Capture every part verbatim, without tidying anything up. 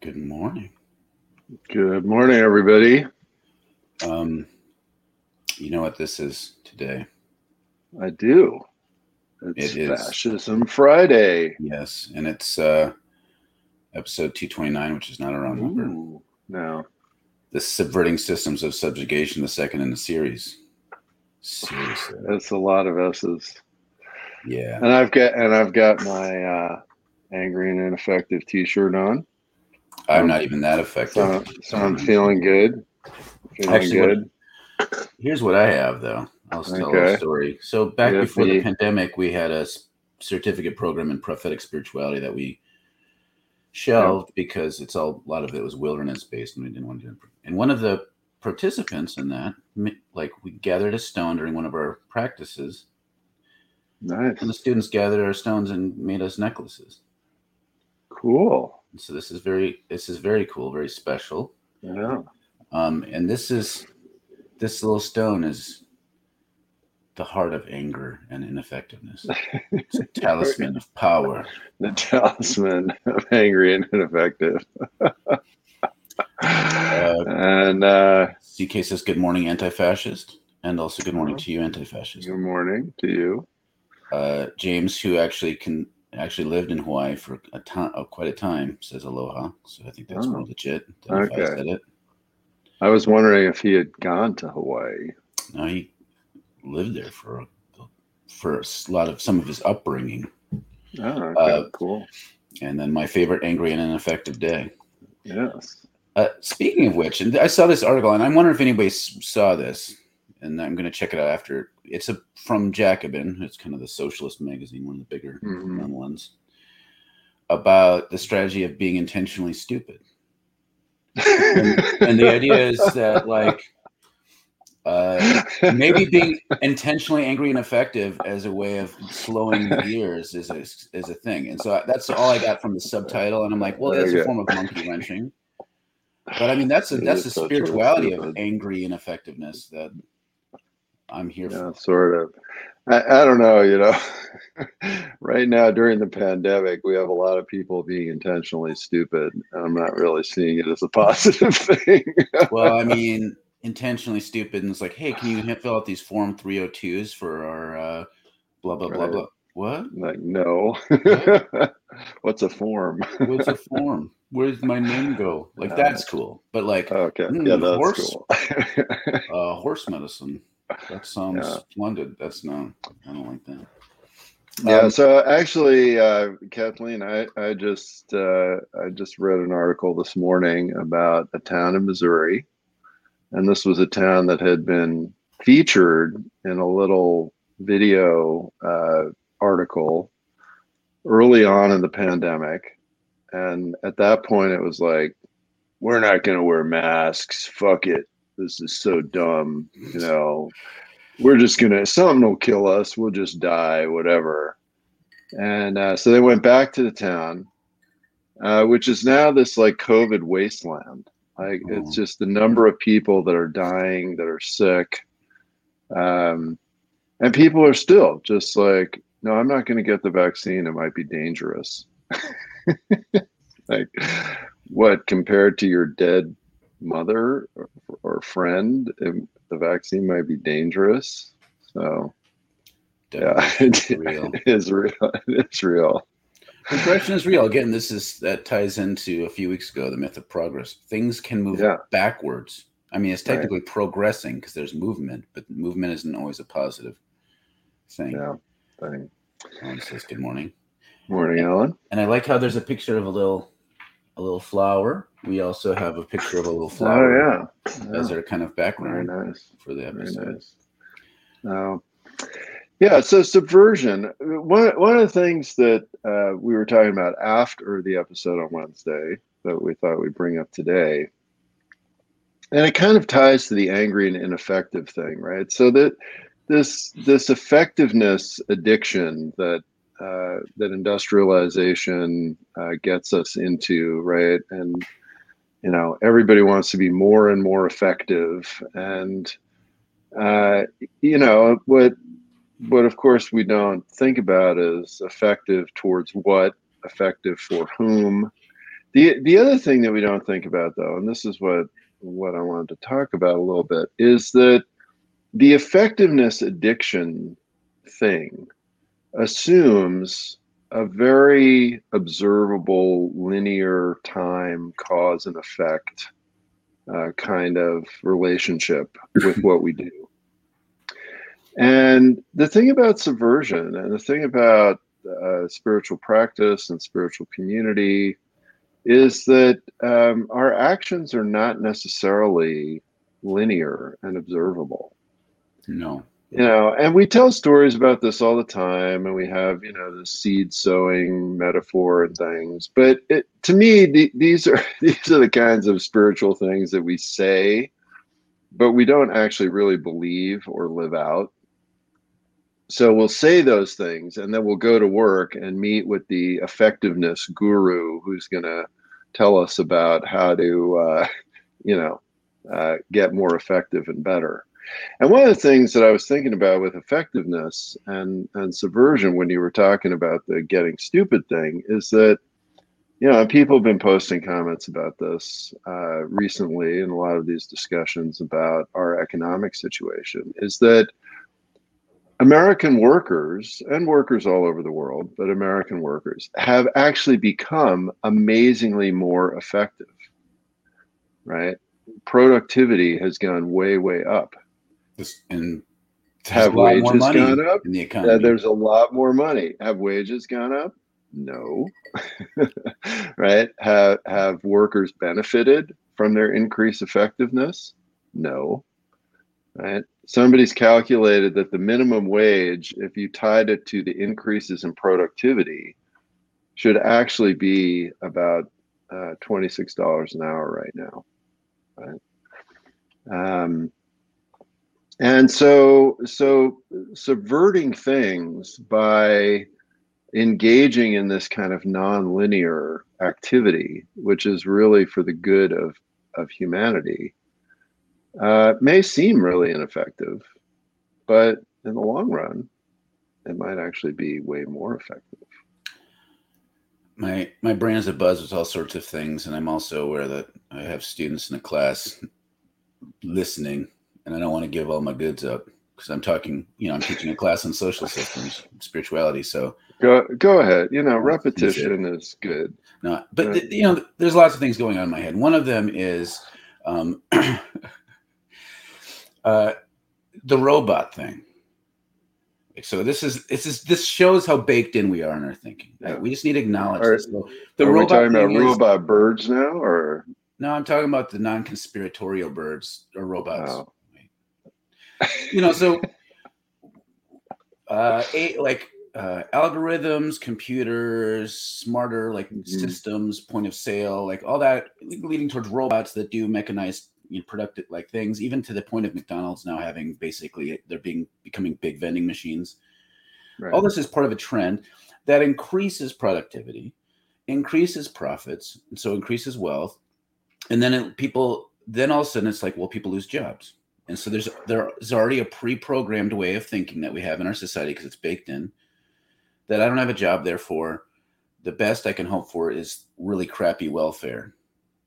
Good morning. Good morning, everybody. Um, you know what this is today? I do. It's It is. Fascism Friday. Yes, and it's uh, episode two twenty-nine, which is not a round number. Ooh, no. The Subverting Systems of Subjugation, the second in the series. Seriously. That's a lot of S's. Yeah. And I've got and I've got my uh, angry and ineffective T-shirt on. I'm Um, not even that effective. So, so I'm feeling good. Feeling Actually, good. What, here's what I have, though. I'll tell Okay. a story. So back Yeah, before me. the pandemic, we had a s- certificate program in prophetic spirituality that we shelved because it's all a lot of it was wilderness based, and we didn't want to do it. And one of the participants in that, mi- like we gathered a stone during one of our practices, Nice. and the students gathered our stones and made us necklaces. Cool. And so this is very this is very cool, very special. Yeah. Um, and this is this little stone is the heart of anger and ineffectiveness. It's a talisman of power. The talisman of angry and ineffective. Uh, and uh, C K says, good morning, anti-fascist. And also good morning to you, anti-fascist. Good morning to you. Uh, James, who actually can actually lived in Hawaii for a time, oh, quite a time, says aloha. So I think that's Oh, more legit than okay. if I said it. I was wondering if he had gone to Hawaii. No, he lived there for for a lot of some of his upbringing. Oh, okay, uh, cool. And then my favorite angry and ineffective day. Yes. Uh, speaking of which, and I saw this article, and I'm wondering if anybody saw this, and I'm going to check it out after. It's a from Jacobin. It's kind of the socialist magazine, one of the bigger mm-hmm. known ones, about the strategy of being intentionally stupid. and, and the idea is that, like, uh, maybe being intentionally angry and effective as a way of slowing the gears is a, is a thing. And so that's all I got from the subtitle. And I'm like, well, that's okay. a form of monkey wrenching. But I mean, that's a, that's the spirituality of angry ineffectiveness that I'm here yeah, for. Sort of. I, I don't know, you know, right now during the pandemic, we have a lot of people being intentionally stupid. I'm not really seeing it as a positive thing. Well, I mean, intentionally stupid. And it's like, hey, can you fill out these form three oh twos for our uh, blah, blah, blah, right. blah. What? Like, no. What? What's a form? What's a form? Where does my name go? Like, uh, that's cool. But like, okay. Mm, yeah, that's horse, cool. uh, horse medicine. That sounds yeah. splendid. That's no, I don't like that. Yeah. Um, so actually, uh, Kathleen, I, I just uh, I just read an article this morning about a town in Missouri, and this was a town that had been featured in a little video uh, article early on in the pandemic, and at that point, it was like, we're not going to wear masks. Fuck it. This is so dumb. You know, we're just going to, something will kill us. We'll just die, whatever. And uh, so they went back to the town, uh, which is now this like COVID wasteland. Like oh. It's just the number of people that are dying, that are sick. Um, and people are still just like, no, I'm not going to get the vaccine. It might be dangerous. Like, what, compared to your dead mother or, or friend, the vaccine might be dangerous. So, definitely. Yeah, it, real. it is real. It's real. Progression is real. Again, this is that ties into a few weeks ago, the myth of progress. Things can move yeah. backwards. I mean, it's technically right. progressing because there's movement, but movement isn't always a positive thing. Yeah. Thing. Alan says, good morning. Morning, and, Alan. And I like how there's a picture of a little a little flower. We also have a picture of a little flower oh, yeah. yeah. as our kind of background Very nice. for the episode. Very nice. Uh, yeah, so subversion. One, one of the things that uh, we were talking about after the episode on Wednesday that we thought we'd bring up today, and it kind of ties to the angry and ineffective thing, right? So that this this effectiveness addiction that uh, that industrialization uh, gets us into, right? And you know, everybody wants to be more and more effective, and uh, you know what. What of course we don't think about is effective towards what, effective for whom, The the other thing that we don't think about, though, and this is what what I wanted to talk about a little bit, is that the effectiveness addiction thing assumes a very observable linear time cause and effect uh, kind of relationship with what we do. And the thing about subversion and the thing about uh, spiritual practice and spiritual community is that um, our actions are not necessarily linear and observable. No. You know, and we tell stories about this all the time, and we have, you know, the seed sowing metaphor and things. But it, to me, the, these are these are the kinds of spiritual things that we say, but we don't actually really believe or live out. So we'll say those things, and then we'll go to work and meet with the effectiveness guru who's going to tell us about how to, uh, you know, uh, get more effective and better. And one of the things that I was thinking about with effectiveness and, and subversion when you were talking about the getting stupid thing is that, you know, people have been posting comments about this uh, recently in a lot of these discussions about our economic situation, is that American workers and workers all over the world, but American workers have actually become amazingly more effective, right? Productivity has gone way, way up. This, and have wages gone up? In the economy? Uh, there's a lot more money. Have wages gone up? No. Right? Have have workers benefited from their increased effectiveness? No. Right? Somebody's calculated that the minimum wage, if you tied it to the increases in productivity, should actually be about uh, twenty-six dollars an hour right now. Right? Um, and so, so subverting things by engaging in this kind of nonlinear activity, which is really for the good of, of humanity, uh, may seem really ineffective, but in the long run, it might actually be way more effective. My my brain is abuzz with all sorts of things, and I'm also aware that I have students in the class listening, and I don't want to give all my goods up because I'm talking, you know, I'm teaching a class on social systems, spirituality. So go go ahead. You know, repetition is good. No, but right. the, you know, there's lots of things going on in my head. One of them is um, uh, the robot thing. So this is this is this shows how baked in we are in our thinking. Right? We just need to acknowledge are, this. So the are robot we talking about is, robot birds now, or no? I'm talking about the non-conspiratorial birds or robots. Oh. You know, so uh, a, like uh, algorithms, computers, smarter like mm-hmm. systems, point of sale, like all that, leading towards robots that do mechanized, you know, productive like things, even to the point of McDonald's now having basically they're being becoming big vending machines. Right. All this is part of a trend that increases productivity, increases profits, and so increases wealth. And then it, people, then all of a sudden it's like, well, people lose jobs. And so there's there's already a pre-programmed way of thinking that we have in our society because it's baked in that I don't have a job, therefore the best I can hope for is really crappy welfare.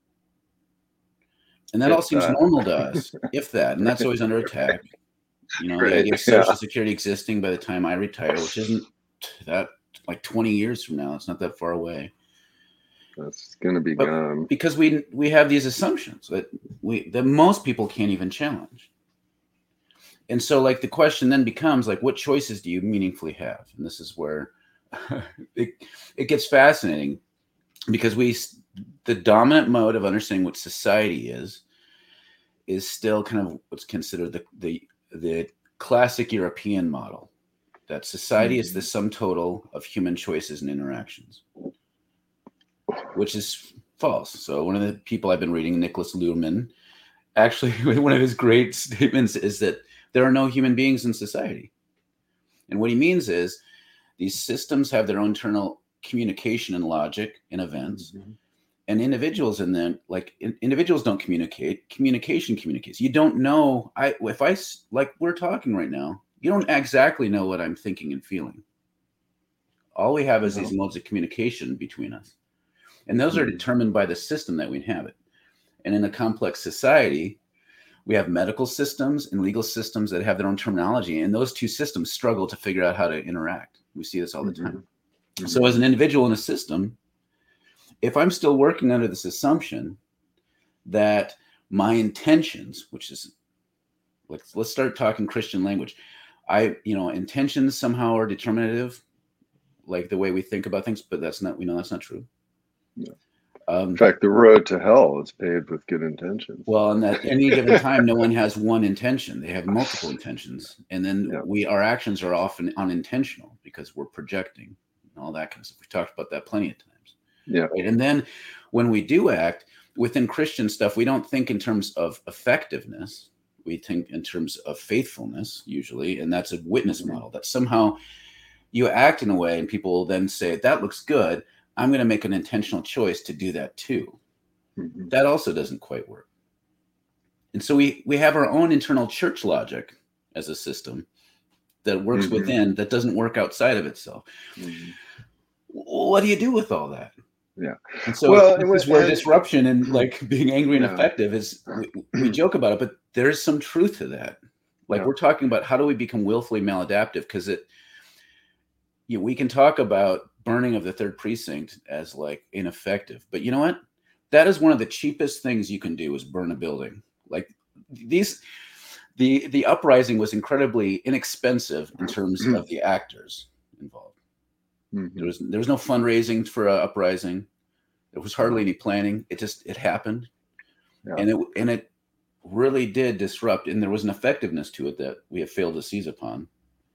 And that if all seems that. normal to us, if that, and that's always under attack. You know, right. the idea of Social yeah. Security existing by the time I retire, which isn't that like twenty years from now. It's not that far away. That's going to be but gone because we we have these assumptions that we that most people can't even challenge. And so, like, the question then becomes like, what choices do you meaningfully have? And this is where it it gets fascinating because we the dominant mode of understanding what society is is still kind of what's considered the the the classic European model, that society mm-hmm. is the sum total of human choices and interactions, which is false. So one of the people I've been reading, Nicholas Luhmann, actually one of his great statements is that there are no human beings in society. And what he means is these systems have their own internal communication and logic in events. Mm-hmm. And individuals in them, like in, individuals don't communicate. Communication communicates. You don't know. I if I like we're talking right now, you don't exactly know what I'm thinking and feeling. All we have is no. these modes of communication between us. And those are determined by the system that we inhabit. And in a complex society, we have medical systems and legal systems that have their own terminology. And those two systems struggle to figure out how to interact. We see this all the time. Mm-hmm. So as an individual in a system, if I'm still working under this assumption that my intentions, which is, let's, let's start talking Christian language. I, you know, intentions somehow are determinative, like the way we think about things, but that's not, we know that's not true. Yeah. Um, in fact, the road to hell is paved with good intentions. Well, and at any given time, no one has one intention. They have multiple intentions. And then yeah. we, our actions are often unintentional because we're projecting and all that kind of stuff. We talked about that plenty of times. Yeah. Right? And then when we do act within Christian stuff, we don't think in terms of effectiveness. We think in terms of faithfulness usually. And that's a witness mm-hmm. model that somehow you act in a way and people will then say, that looks good. I'm going to make an intentional choice to do that too. Mm-hmm. That also doesn't quite work. And so we, we have our own internal church logic as a system that works mm-hmm. within, that doesn't work outside of itself. Mm-hmm. What do you do with all that? Yeah. And so well, this is where and, disruption and like being angry and yeah. effective is, we, we joke about it, but there's some truth to that. Like yeah. we're talking about how do we become willfully maladaptive? Because it, you know, we can talk about burning of the third precinct as like ineffective, but you know what? That is one of the cheapest things you can do is burn a building. Like these, the the uprising was incredibly inexpensive in terms of the actors involved. Mm-hmm. There was there was no fundraising for an uprising. There was hardly any planning. It just it happened, yeah. and it and it really did disrupt. And there was an effectiveness to it that we have failed to seize upon.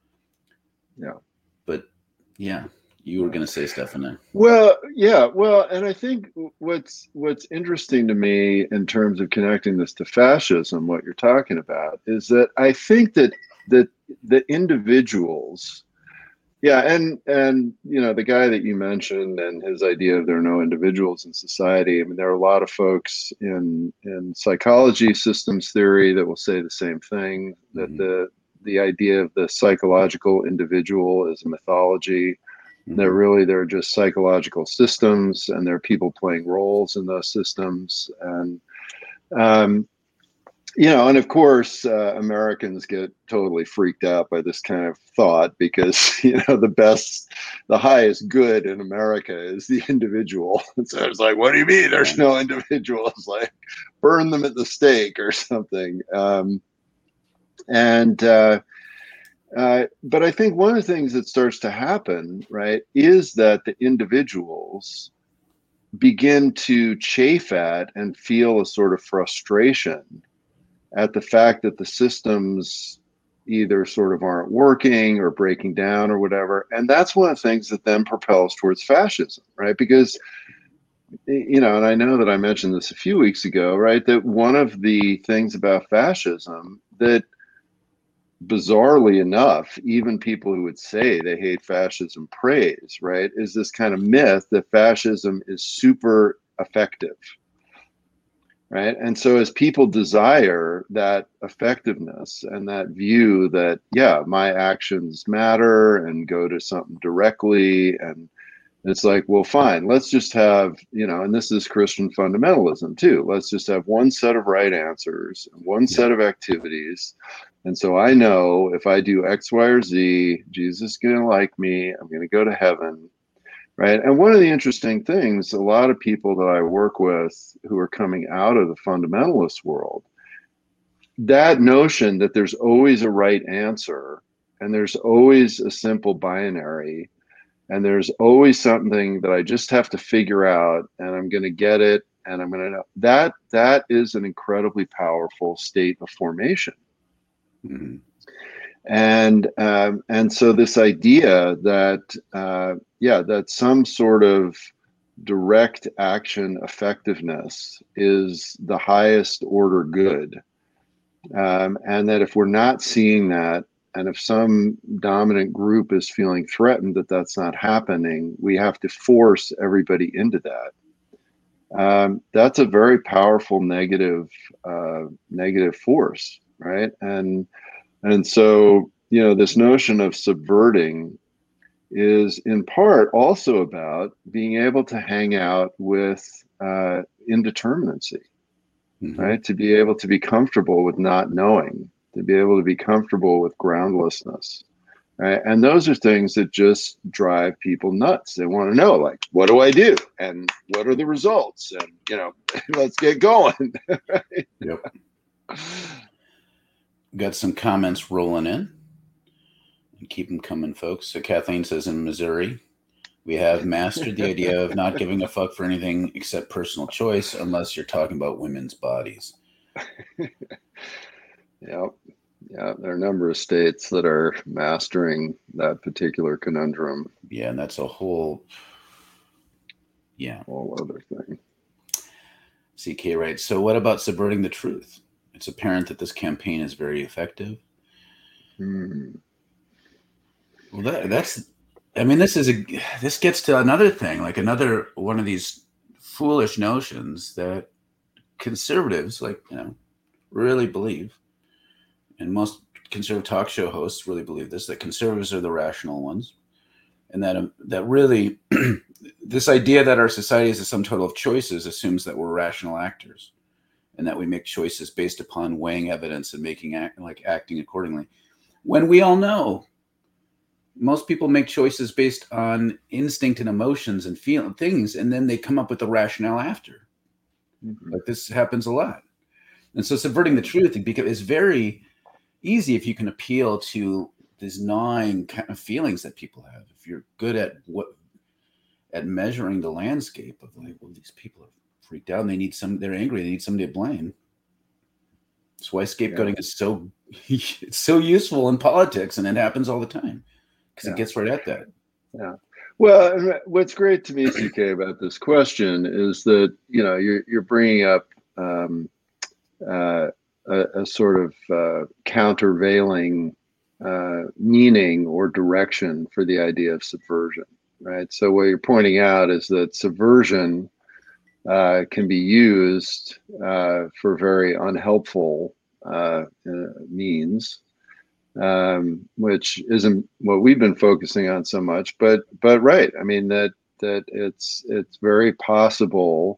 Yeah, but yeah. You were going to say stuff in there. Well, yeah, well, and I think what's what's interesting to me in terms of connecting this to fascism, what you're talking about, is that I think that that the individuals, yeah, and and you know the guy that you mentioned and his idea of there are no individuals in society. I mean, there are a lot of folks in in psychology systems theory that will say the same thing. That mm-hmm. the the idea of the psychological individual is a mythology. Mm-hmm. That really they're just psychological systems, and there are people playing roles in those systems, and um, you know, and of course, uh, Americans get totally freaked out by this kind of thought because you know the best, the highest good in America is the individual. And so it's like, what do you mean? There's no individual? It's like burn them at the stake or something. Um, and uh, Uh, but I think one of the things that starts to happen, right, is that the individuals begin to chafe at and feel a sort of frustration at the fact that the systems either sort of aren't working or breaking down or whatever. And that's one of the things that then propels towards fascism, right? Because, you know, and I know that I mentioned this a few weeks ago, right, that one of the things about fascism that bizarrely enough, even people who would say they hate fascism praise, right, is this kind of myth that fascism is super effective, right? And so as people desire that effectiveness and that view that, yeah, my actions matter and go to something directly, and it's like, well, fine, let's just have, you know, and this is Christian fundamentalism too. Let's just have one set of right answers, one set of activities. And so I know if I do X, Y, or Z, Jesus is going to like me. I'm going to go to heaven, right? And one of the interesting things, a lot of people that I work with who are coming out of the fundamentalist world, that notion that there's always a right answer and there's always a simple binary and there's always something that I just have to figure out and I'm going to get it and I'm going to know, that that is an incredibly powerful state of formation. Mm-hmm. And um, and so this idea that uh, yeah, that some sort of direct action effectiveness is the highest order good, um, and that if we're not seeing that, and if some dominant group is feeling threatened that that's not happening, we have to force everybody into that. Um, that's a very powerful negative uh, negative force. Right. And and so, you know, this notion of subverting is in part also about being able to hang out with uh, indeterminacy, mm-hmm. right? To be able to be comfortable with not knowing, to be able to be comfortable with groundlessness. Right? And those are things that just drive people nuts. They want to know, like, what do I do? And what are the results? And, you know, let's get going. Right? Yep. Got some comments rolling in. Keep them coming, folks. So Kathleen says, in Missouri, we have mastered the idea of not giving a fuck for anything except personal choice, unless you're talking about women's bodies. Yep. Yeah, there are a number of states that are mastering that particular conundrum. Yeah, and that's a whole, yeah. Whole other thing. C K writes, so what about subverting the truth? It's apparent that this campaign is very effective. Hmm. Well, that, that's, I mean, this is a, this gets to another thing, like another one of these foolish notions that conservatives, like, you know, really believe, and most conservative talk show hosts really believe this, that conservatives are the rational ones. And that, um, that really, this idea that our society is a sum total of choices assumes that we're rational actors and that we make choices based upon weighing evidence and making act, like acting accordingly. When we all know most people make choices based on instinct and emotions and feeling things, and then they come up with the rationale after. Mm-hmm. Like this happens a lot. And so subverting the truth is very easy if you can appeal to these gnawing kind of feelings that people have. If you're good at what at measuring the landscape of like, well, these people are freaked out and they need some, they're angry, they need somebody to blame. That's why scapegoating yeah. is so it's so useful in politics, and it happens all the time. Because yeah. it gets right at that. Yeah. Well, what's great to me, C K, about this question is that, you know, you're you're bringing up um, uh, a, a sort of uh, countervailing uh, meaning or direction for the idea of subversion, right? So what you're pointing out is that subversion uh, can be used uh, for very unhelpful uh, uh, means. Um, which isn't what we've been focusing on so much, but but right. I mean that that it's it's very possible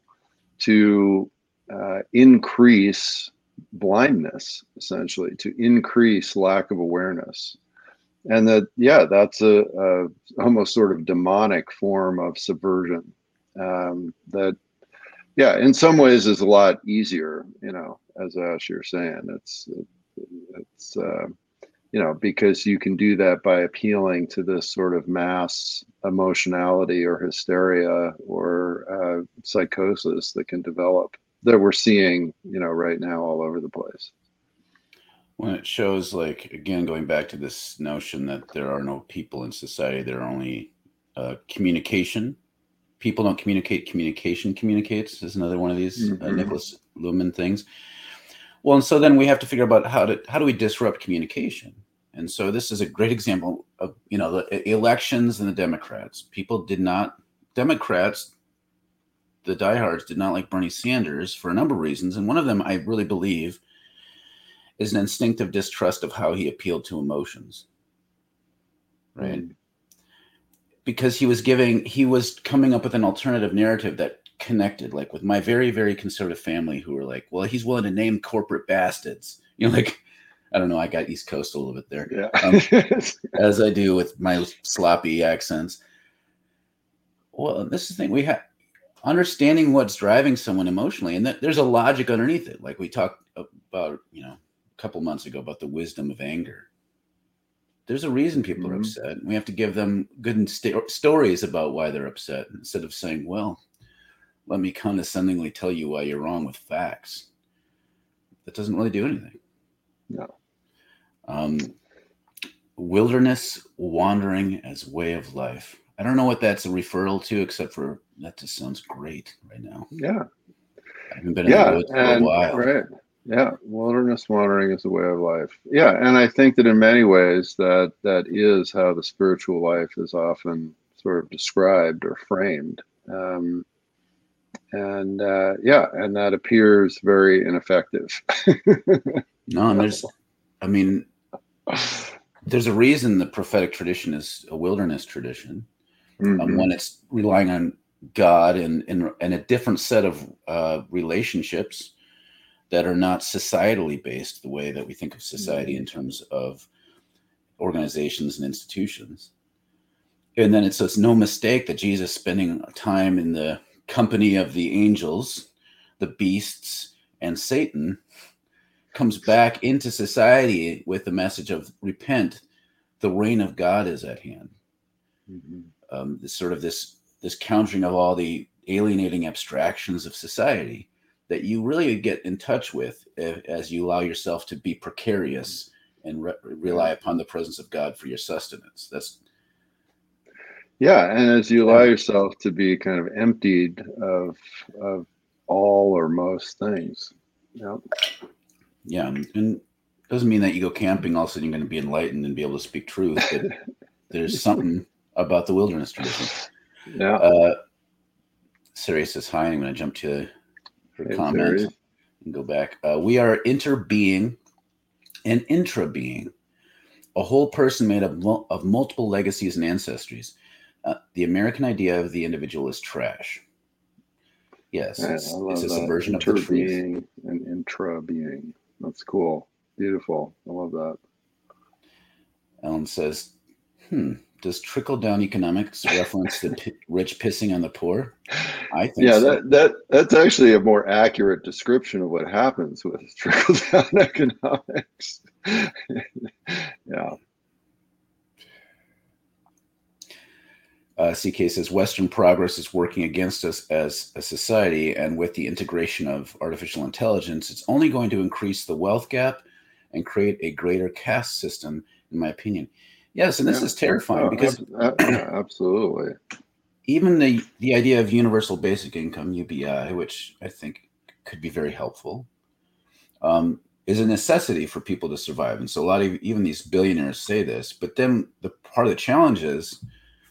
to uh, increase blindness, essentially, to increase lack of awareness, and that yeah, that's a, a almost sort of demonic form of subversion. Um, that yeah, in some ways is a lot easier. You know, as Ash, you're saying, it's it, it's. Uh, You know, because you can do that by appealing to this sort of mass emotionality or hysteria or uh, psychosis that can develop that we're seeing, you know, right now all over the place. When it shows, like, again, going back to this notion that there are no people in society, there are only uh, communication. People don't communicate, communication communicates is another one of these mm-hmm. uh, Nicholas Luhmann things. Well, and so then we have to figure out how to how do we disrupt communication? And so this is a great example of, you know, the elections and the Democrats. People did not, Democrats, the diehards did not like Bernie Sanders for a number of reasons. And one of them, I really believe, is an instinctive distrust of how he appealed to emotions. Right? Mm. Because he was giving, he was coming up with an alternative narrative that connected, like with my very, very conservative family who were like, well, he's willing to name corporate bastards. You know, like, I don't know. I got East Coast a little bit there, yeah. um, as I do with my sloppy accents. Well, this is the thing we have understanding what's driving someone emotionally, and that there's a logic underneath it. Like we talked about, you know, a couple months ago about the wisdom of anger. There's a reason people mm-hmm. are upset. We have to give them good st- stories about why they're upset instead of saying, "Well, let me condescendingly tell you why you're wrong with facts." That doesn't really do anything. No. Um, wilderness wandering as way of life. I don't know what that's a referral to, except for that just sounds great right now. Yeah. I haven't been in yeah, the woods for and, a while. Right. Yeah. Wilderness wandering is a way of life. Yeah. And I think that in many ways that that is how the spiritual life is often sort of described or framed. Um, and uh, yeah, and that appears very ineffective. No, and there's, I mean, there's a reason the prophetic tradition is a wilderness tradition. Mm-hmm. Um, when it's relying on God and, and, and a different set of uh, relationships that are not societally based the way that we think of society mm-hmm. in terms of organizations and institutions. And then it's, it's no mistake that Jesus spending time in the company of the angels, the beasts, and Satan comes back into society with the message of repent, the reign of God is at hand. Mm-hmm. Um, this sort of this this countering of all the alienating abstractions of society that you really get in touch with if, as you allow yourself to be precarious and re- rely upon the presence of God for your sustenance. That's yeah, and as you allow yourself to be kind of emptied of of all or most things. Yep. Yeah, and it doesn't mean that you go camping, all of a sudden you're going to be enlightened and be able to speak truth, but there's something about the wilderness tradition. Yeah. Uh, Sari says hi. I'm going to jump to her hey, comment Sari. And go back. Uh, we are interbeing and intrabeing, a whole person made of, mul- of multiple legacies and ancestries. Uh, the American idea of the individual is trash. Yes, Man, it's, I love it's a that. subversion of the truth. Interbeing and intra-being. That's cool. Beautiful. I love that. Ellen says, hmm, does trickle-down economics reference the p- rich pissing on the poor? I think yeah, so. that, that that's actually a more accurate description of what happens with trickle-down economics. yeah. Uh, C K says, Western progress is working against us as a society, and with the integration of artificial intelligence, it's only going to increase the wealth gap and create a greater caste system, in my opinion. Yes, and this yeah. is terrifying oh, because ab- yeah, absolutely. Even the, the idea of universal basic income, U B I, which I think could be very helpful, um, is a necessity for people to survive. And so a lot of even these billionaires say this, but then the part of the challenge is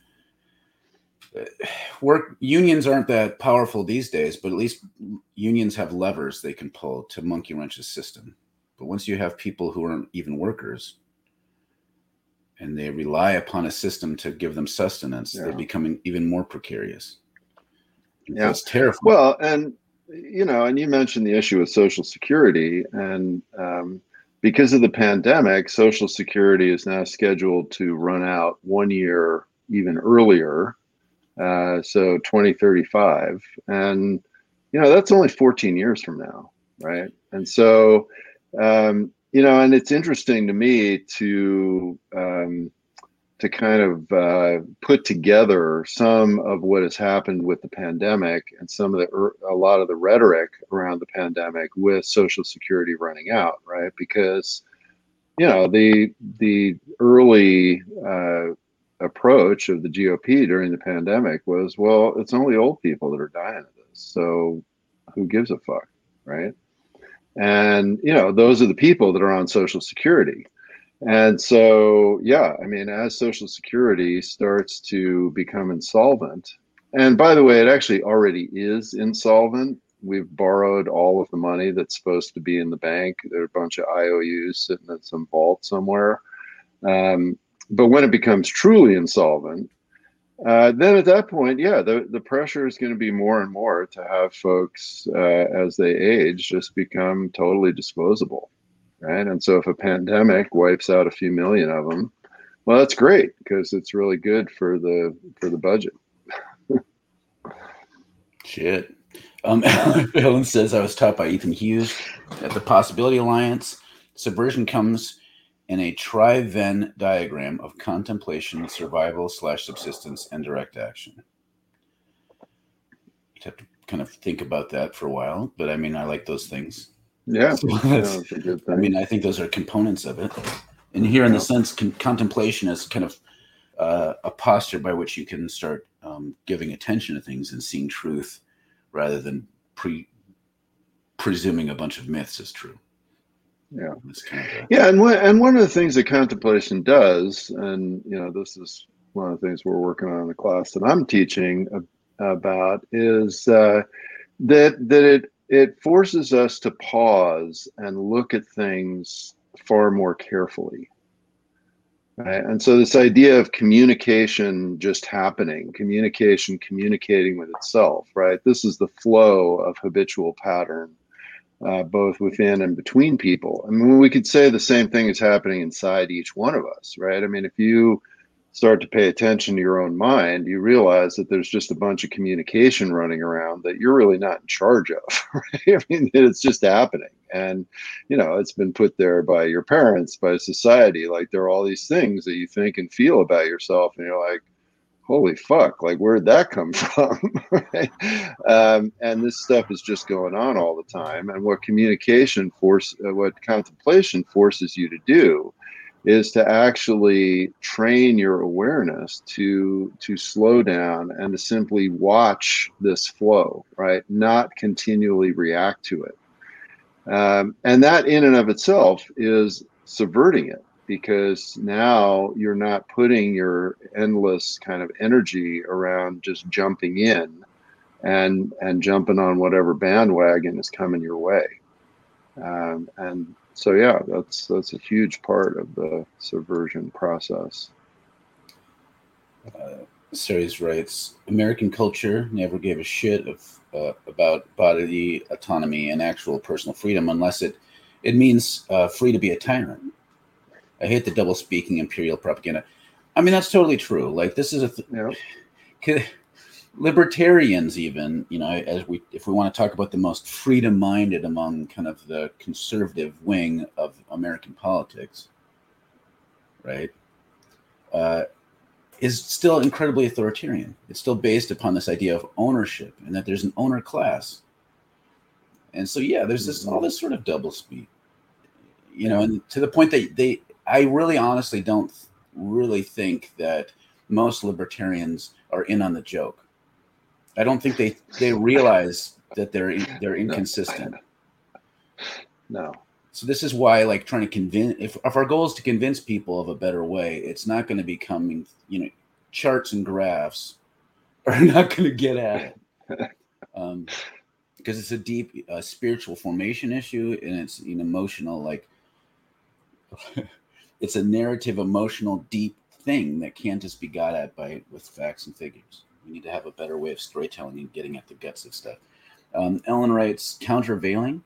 work unions aren't that powerful these days, but at least unions have levers they can pull to monkey wrench the system. But once you have people who aren't even workers and they rely upon a system to give them sustenance, yeah. they become even more precarious. And yeah, so it's terrifying. Well, and you know, and you mentioned the issue with Social Security, and um, because of the pandemic, Social Security is now scheduled to run out one year even earlier. Uh, so twenty thirty-five, and you know that's only fourteen years from now, right? And so, um, you know, and it's interesting to me to um, to kind of uh, put together some of what has happened with the pandemic and some of the a lot of the rhetoric around the pandemic with Social Security running out, right? Because you know the the early uh, approach of the G O P during the pandemic was, well, it's only old people that are dying of this, so who gives a fuck, right? And you know, those are the people that are on Social Security. And so, yeah, I mean, as Social Security starts to become insolvent, and by the way, it actually already is insolvent. We've borrowed all of the money that's supposed to be in the bank. There are a bunch of I O Us sitting in some vault somewhere. Um, but when it becomes truly insolvent, uh, then at that point, yeah, the, the pressure is going to be more and more to have folks, uh, as they age, just become totally disposable, right? And so if a pandemic wipes out a few million of them, well, that's great because it's really good for the for the budget. Shit. Um, Helen says, I was taught by Ethan Hughes at the Possibility Alliance, subversion comes in a tri-Venn diagram of contemplation, survival slash subsistence, and direct action. You have to kind of think about that for a while, but I mean, I like those things. Yeah, so that's, yeah, that's a good thing. I mean, I think those are components of it. And here, in yeah. the sense, con- contemplation is kind of uh, a posture by which you can start um, giving attention to things and seeing truth rather than pre presuming a bunch of myths is true. Yeah, kind of a... yeah, and one and one of the things that contemplation does, and you know, this is one of the things we're working on in the class that I'm teaching about, is uh, that that it it forces us to pause and look at things far more carefully. Right? And so this idea of communication just happening, communication communicating with itself, right? This is the flow of habitual pattern, uh, both within and between people. I mean, we could say the same thing is happening inside each one of us, right? I mean, if you start to pay attention to your own mind, you realize that there's just a bunch of communication running around that you're really not in charge of, right? I mean, it's just happening. And, you know, it's been put there by your parents, by society. Like there are all these things that you think and feel about yourself. And you're like, holy fuck, like where'd that come from? Right? Um, and this stuff is just going on all the time. And what communication force, uh, what contemplation forces you to do is to actually train your awareness to to slow down and to simply watch this flow, right? Not continually react to it. Um, and that in and of itself is subverting it, because now you're not putting your endless kind of energy around just jumping in and and jumping on whatever bandwagon is coming your way. Um, and so, yeah, that's that's a huge part of the subversion process. Uh, Series writes, American culture never gave a shit of uh, about bodily autonomy and actual personal freedom unless it it means uh, free to be a tyrant. I hate the double speaking imperial propaganda. I mean, that's totally true. Like this is a th- yeah. Libertarians, even, you know, as we if we want to talk about the most freedom minded among kind of the conservative wing of American politics, right, uh, is still incredibly authoritarian. It's still based upon this idea of ownership and that there's an owner class. And so, yeah, there's this all this sort of double speak, you know, and to the point that they, I really honestly don't really think that most libertarians are in on the joke. I don't think they, they realize that they're they're inconsistent. No. So this is why, like, trying to convince, if, if our goal is to convince people of a better way, it's not going to be coming, you know, charts and graphs are not going to get at it. Um, because it's a deep uh, spiritual formation issue, and it's an emotional, like, it's a narrative, emotional, deep thing that can't just be got at by with facts and figures. We need to have a better way of storytelling and getting at the guts of stuff. Um, Ellen writes, countervailing.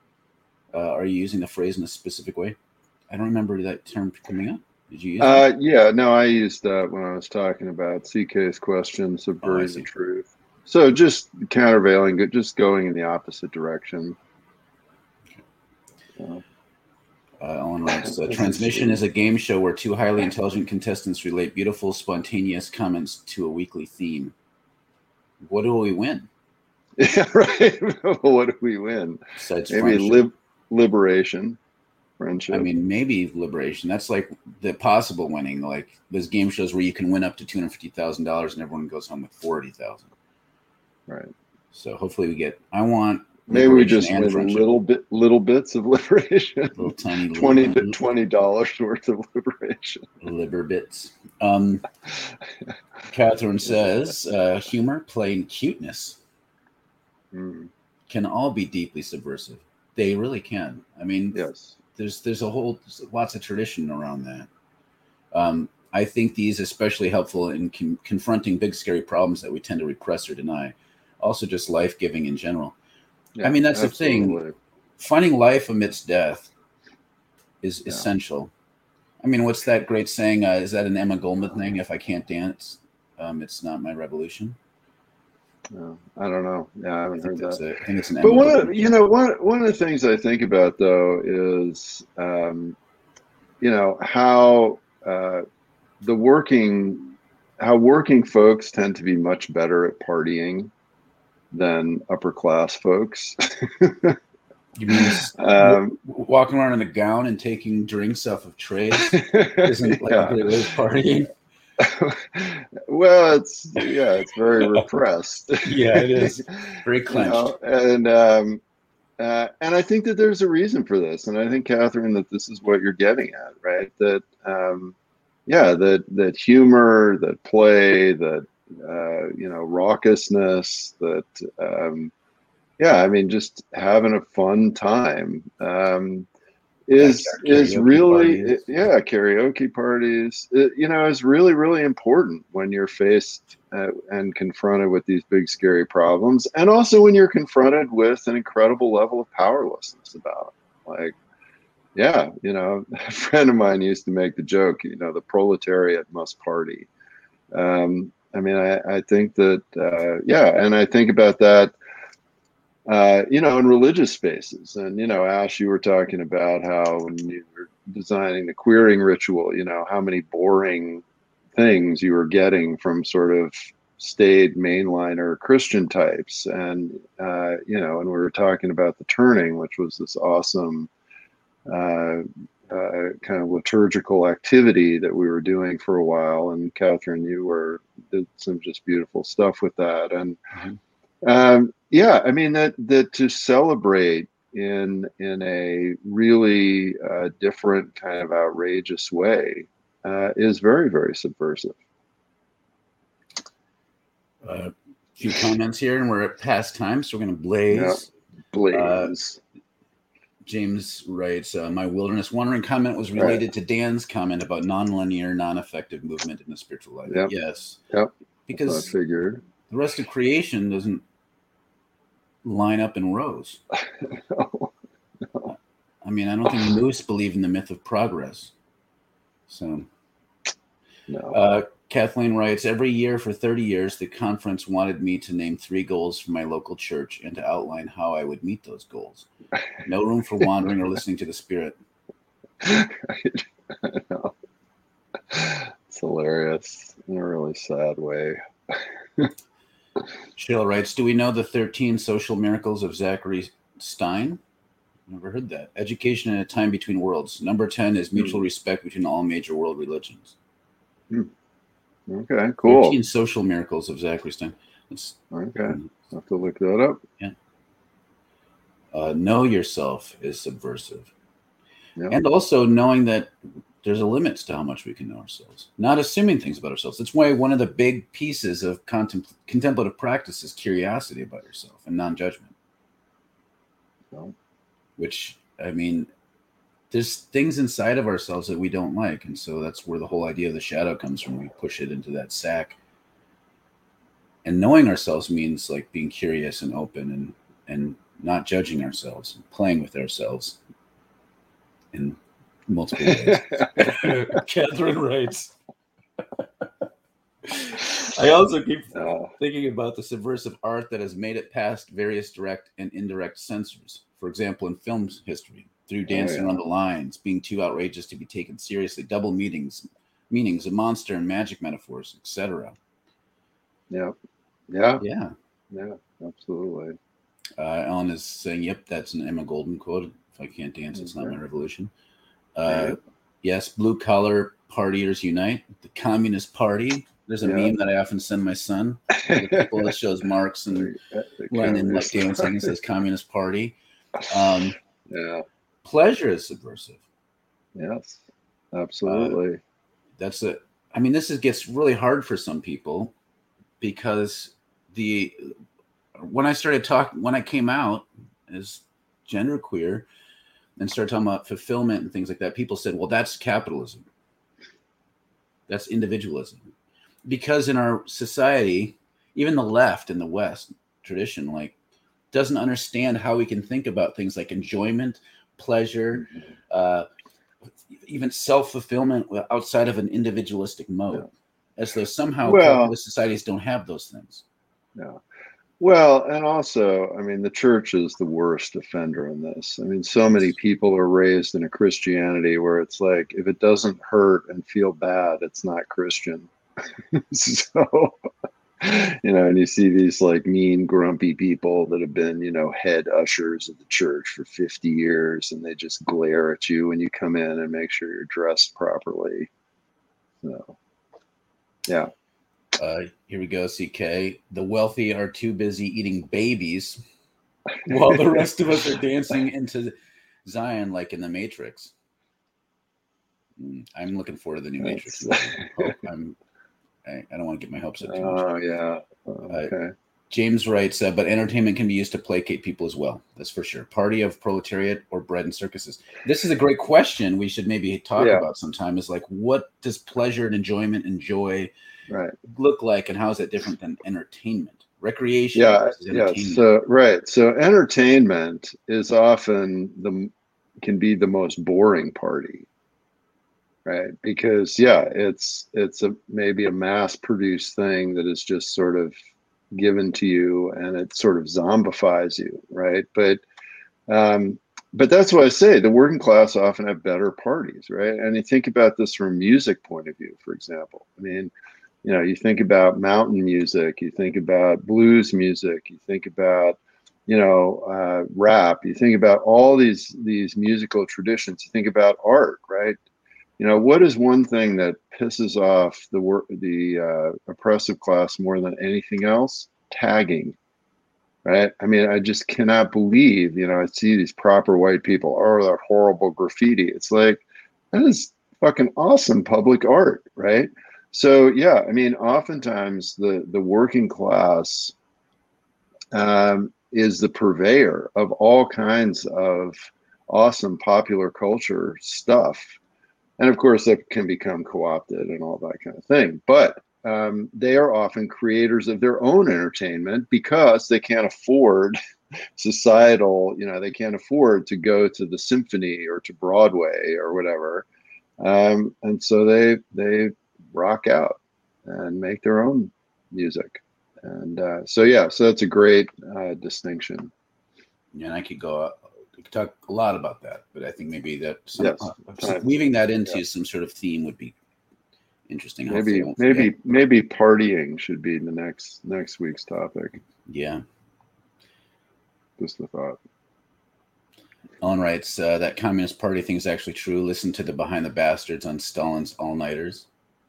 Uh, are you using the phrase in a specific way? I don't remember that term coming up. Did you use uh, it? Yeah, no, I used that when I was talking about C K's question, subverting oh, the truth. So just countervailing, just going in the opposite direction. Okay. So. Uh, Ellen writes, uh, Transmission is a game show where two highly intelligent contestants relate beautiful, spontaneous comments to a weekly theme. What do we win? Yeah, right. What do we win? Besides maybe lib- liberation, friendship. I mean, maybe liberation. That's like the possible winning. Like there's game shows where you can win up to two hundred fifty thousand dollars and everyone goes home with forty thousand. Right. So hopefully we get. I want. Maybe we just win friendship. little bit, little bits of liberation. Little tiny, twenty little, twenty dollars worth of liberation. Liber bits. Um, Catherine says, uh, humor, play, and cuteness mm. can all be deeply subversive. They really can. I mean, yes. There's there's a whole there's lots of tradition around that. Um, I think these especially helpful in con- confronting big scary problems that we tend to repress or deny. Also, just life giving in general. Yeah, I mean, that's absolutely. The thing. Finding life amidst death is yeah. essential. I mean, what's that great saying? Uh, is that an Emma Goldman thing? If I can't dance, um, it's not my revolution. No, I don't know. Yeah, I haven't I heard that. A, I think it's an. But one, of, you know, one one of the things I think about though is, um, you know, how uh, the working, how working folks tend to be much better at partying than upper class folks. You mean um, walking around in a gown and taking drinks off of trays isn't like yeah. a great way of partying? Well, it's yeah, it's very repressed. Yeah, it is very clenched. You know, and um, uh, and I think that there's a reason for this, and I think, Catherine, that this is what you're getting at, right? That um, yeah, that that humor, that play, that uh, you know, raucousness, that um, yeah, I mean, just having a fun time. Um, is is really parties. yeah karaoke parties. It, you know, is really really important when you're faced uh, and confronted with these big scary problems, and also when you're confronted with an incredible level of powerlessness about it. Like, yeah, you know, a friend of mine used to make the joke, you know, the proletariat must party. Um, I mean, I, I think that, uh, yeah, and I think about that, uh, you know, in religious spaces. And, you know, Ash, you were talking about how when you were designing the queering ritual, you know, how many boring things you were getting from sort of staid mainliner Christian types. And, uh, you know, and we were talking about the turning, which was this awesome uh, uh, kind of liturgical activity that we were doing for a while. And Catherine, you were did some just beautiful stuff with that. And mm-hmm. um, yeah, I mean that that to celebrate in in a really uh, different kind of outrageous way uh, is very very subversive. A uh, few comments here, and we're at past time, so we're going to blaze. Yeah. Blaze. Uh, James writes, uh, my wilderness wandering comment was related right. to Dan's comment about nonlinear, non-effective movement in the spiritual life. Yep. Yes. Yep. Because I figured. The rest of creation doesn't line up in rows. no. no. I mean, I don't think moose believe in the myth of progress. So, no. Uh, Kathleen writes, every year for thirty years, the conference wanted me to name three goals for my local church and to outline how I would meet those goals. No room for wandering or listening to the Spirit. I know. It's hilarious in a really sad way. Sheila writes, do we know the thirteen social miracles of Zachary Stein? Never heard that. Education in a time between worlds. Number ten is mutual mm. respect between all major world religions. Mm. Okay, cool. thirteen social miracles of Zachary Stein. Let's, okay, um, I'll have to look that up. Yeah. Uh, know yourself is subversive. Yeah. And also knowing that there's a limit to how much we can know ourselves. Not assuming things about ourselves. That's why one of the big pieces of contem- contemplative practice is curiosity about yourself and non-judgment. No. Which, I mean, there's things inside of ourselves that we don't like. And so that's where the whole idea of the shadow comes from. We push it into that sack. And knowing ourselves means like being curious and open and, and not judging ourselves, and playing with ourselves in multiple ways. Catherine writes, I also keep no. thinking about the subversive art that has made it past various direct and indirect censors. For example, in film history, through dancing oh, yeah. on the lines, being too outrageous to be taken seriously, double meanings, meanings, a monster and magic metaphors, et cetera. Yeah, yeah, yeah, yeah, absolutely. Uh, Ellen is saying, "Yep, that's an Emma Goldman quote. If I can't dance, okay. It's not my revolution." Uh, right. Yes, blue collar partiers unite. The Communist Party. There's a yeah. meme that I often send my son. The people that shows Marx and Lenin like dancing and says Communist Party. Um, yeah. Pleasure is subversive. Yes, absolutely. Uh, that's it. I mean, this is, gets really hard for some people because the when I started talking, when I came out as genderqueer and started talking about fulfillment and things like that, people said, well, that's capitalism. That's individualism. Because in our society, even the left and the West tradition, like, doesn't understand how we can think about things like enjoyment, pleasure, mm-hmm. uh, even self-fulfillment outside of an individualistic mode, yeah. as though somehow well, societies don't have those things. Yeah. Well, and also, I mean, the church is the worst offender in this. I mean, so many people are raised in a Christianity where it's like, if it doesn't hurt and feel bad, it's not Christian. So, you know, and you see these like mean, grumpy people that have been, you know, head ushers of the church for fifty years, and they just glare at you when you come in and make sure you're dressed properly. So, yeah. Uh, here we go, C K. The wealthy are too busy eating babies while the rest of us are dancing into Zion like in the Matrix. I'm looking forward to the new Matrix. Hope I'm, I, I don't want to get my hopes up too much. Oh, yeah. Okay. James writes, uh, but entertainment can be used to placate people as well. That's for sure. Party of proletariat or bread and circuses. This is a great question. We should maybe talk yeah. about sometime. Is like, what does pleasure and enjoyment and joy right. look like, and how is that different than entertainment, recreation? Yeah, yeah. So right. So entertainment is often the can be the most boring party. Right. Because, yeah, it's it's a maybe a mass produced thing that is just sort of given to you and it sort of zombifies you. Right. But um, but that's why I say the working class often have better parties. Right. And you think about this from a music point of view, for example. I mean, you know, you think about mountain music, you think about blues music, you think about, you know, uh, rap, you think about all these these musical traditions, you think about art. Right. You know, what is one thing that pisses off the work, the uh, oppressive class more than anything else? Tagging, right? I mean, I just cannot believe, you know, I see these proper white people, oh, that horrible graffiti. It's like, that is fucking awesome public art, right? So, yeah, I mean, oftentimes the, the working class um, is the purveyor of all kinds of awesome popular culture stuff. And of course, that can become co-opted and all that kind of thing. But um, they are often creators of their own entertainment because they can't afford societal, you know, they can't afford to go to the symphony or to Broadway or whatever. Um, and so they they rock out and make their own music. And uh, so, yeah, so that's a great uh, distinction. Yeah, and I could go up. We could talk a lot about that, but I think maybe that some, yes. uh, weaving that into yeah. some sort of theme would be interesting. Maybe, maybe, maybe partying should be the next next week's topic. Yeah, just the thought. Ellen writes uh, that Communist Party thing is actually true. Listen to the Behind the Bastards on Stalin's all-nighters.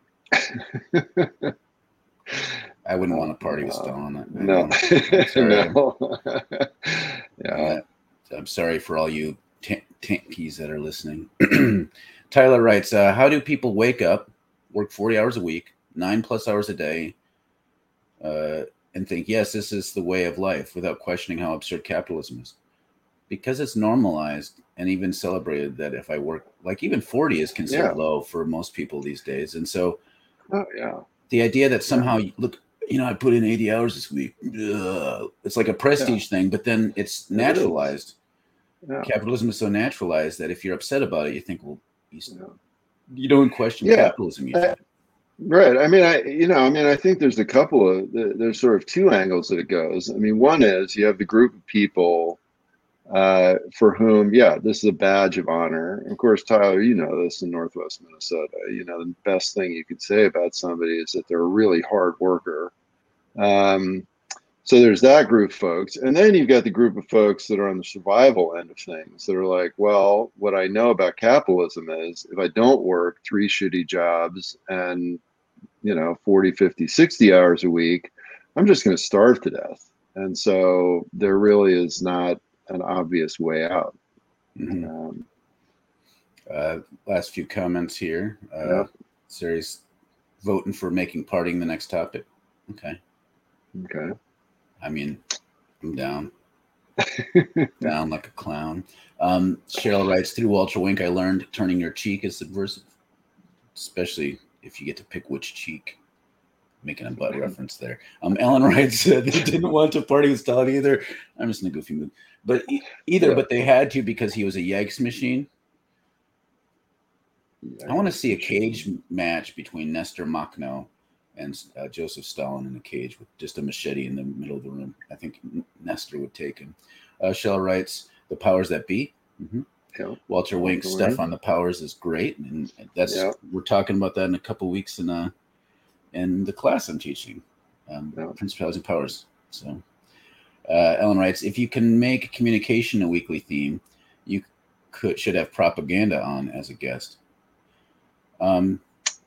I wouldn't want to party with Stalin. I, I no, no. yeah. Uh, I'm sorry for all you t- tankies that are listening. Tyler writes, uh, how do people wake up, work forty hours a week, nine plus hours a day, uh, and think, yes, this is the way of life without questioning how absurd capitalism is? Because it's normalized and even celebrated that if I work, like even forty is considered yeah. low for most people these days. And so oh, yeah. the idea that somehow, yeah. look, you know, I put in eighty hours this week, ugh, it's like a prestige yeah. thing, but then it's naturalized. Yeah. Capitalism is so naturalized that if you're upset about it, you think, well, you, yeah. you don't question yeah. capitalism. You I, right. I mean, I, you know, I mean, I think there's a couple of, there's sort of two angles that it goes. I mean, one is you have the group of people uh, for whom, yeah, this is a badge of honor. Of course, Tyler, you know this in Northwest Minnesota, you know, the best thing you could say about somebody is that they're a really hard worker. Um, So there's that group of folks. And then you've got the group of folks that are on the survival end of things that are like, well, what I know about capitalism is if I don't work three shitty jobs and, you know, forty, fifty, sixty hours a week, I'm just going to starve to death. And so there really is not an obvious way out. Mm-hmm. Um, uh, last few comments here. Uh, yeah. Series voting for making partying the next topic. Okay. Okay. I mean, I'm down. Down like a clown. Um, Cheryl writes, through Walter Wink, I learned turning your cheek is subversive, especially if you get to pick which cheek. Making a butt reference there. Um, Ellen writes, uh, they didn't want to party with Stalin either. I'm just in a goofy mood. But e- either, yeah. but they had to because he was a Yikes machine. Yikes I want to see a cage match between Nestor Makhno and uh, Joseph Stalin in a cage with just a machete in the middle of the room. I think Nestor would take him. Uh, Shell writes, the powers that be. Mm-hmm. Yeah. Walter Wink's stuff on the powers is great. And that's yeah. we're talking about that in a couple of weeks in, uh, in the class I'm teaching, um, yeah. Principalities and Powers. So uh, Ellen writes, if you can make communication a weekly theme, you could should have propaganda on as a guest. Um,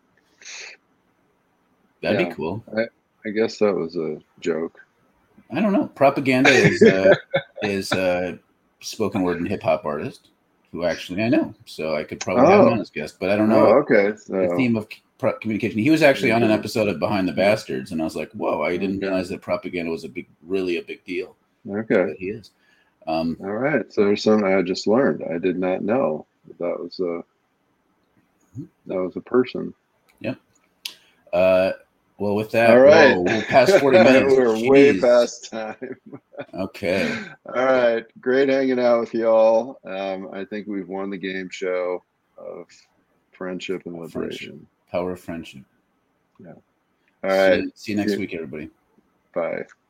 That'd yeah, be cool. I, I guess that was a joke. I don't know. Propaganda is uh, is a spoken word and hip hop artist who actually I know, so I could probably oh. have him on as guest. But I don't know. Oh, okay. So, the theme of pro- communication. He was actually on an Okay. episode of Behind the Bastards, and I was like, whoa, I didn't Okay. realize that propaganda was a big, really a big deal. Okay. But he is. Um, All right. So there's something I just learned. I did not know that, that was a that was a person. Yep. Uh, well, with that, all right, whoa, we're past forty minutes. We're Jeez. way past time. Okay. All right. Great hanging out with y'all. Um, I think we've won the game show of friendship and liberation. Friendship. Power of friendship. Yeah. All right. See you, see you next see week, everybody. Bye.